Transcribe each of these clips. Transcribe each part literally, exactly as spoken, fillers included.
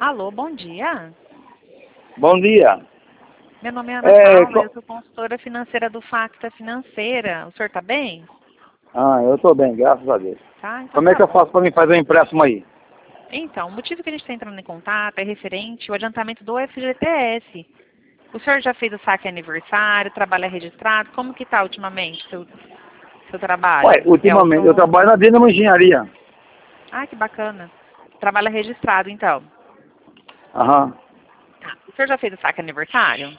Alô, bom dia. Bom dia. Meu nome é Ana É, Paula, co- eu sou consultora financeira do Facta Financeira. O senhor tá bem? Ah, eu estou bem, graças a Deus. Tá, então Como é tá que eu bom. faço para me fazer um empréstimo aí? Então, o motivo que a gente está entrando em contato é referente ao adiantamento do F G T S. O senhor já fez o saque aniversário, trabalha registrado? Como que tá ultimamente seu, seu trabalho? Ué, É ultimamente eu autônomo? trabalho na Dinamo Engenharia. Ah, que bacana. Trabalha registrado, então. Aham. Tá. O senhor já fez o saque aniversário?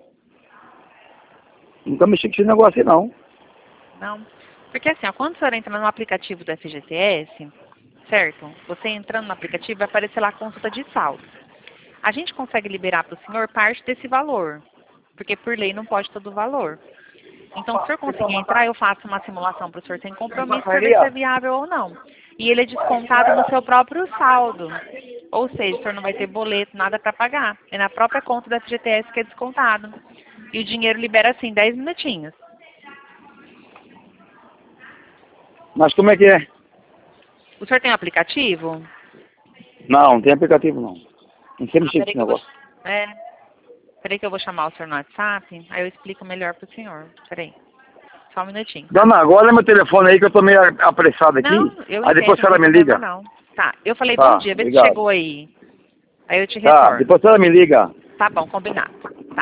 Nunca mexi com esse negócio aí, não. Não. Porque assim, ó, quando o senhor entra no aplicativo do F G T S, certo? Você entrando no aplicativo vai aparecer lá a consulta de saldo. A gente consegue liberar para o senhor parte desse valor, porque por lei não pode todo o valor. Então, se o senhor conseguir entrar, eu faço uma simulação para o senhor sem compromisso para ver se é viável ou não. E ele é descontado no seu próprio saldo. Ou seja, o senhor não vai ter boleto, nada para pagar. É na própria conta do F G T S que é descontado. E o dinheiro libera assim, dez minutinhos. Mas como é que é? O senhor tem um aplicativo? Não, não tem aplicativo não. Não sei Ah, mexer com peraí esse que eu vou... negócio. É, peraí que eu vou chamar o senhor no WhatsApp, aí eu explico melhor pro senhor. Peraí, só um minutinho, tá? Dona, agora é meu telefone aí que eu tô meio apressado aqui. Não, eu Aí depois entendo, a não senhora tem me problema liga. não. Tá, eu falei bom Tá, dia, vê se obrigado. chegou aí. Aí eu te Tá, retorno. depois a senhora me liga. Tá bom, combinado.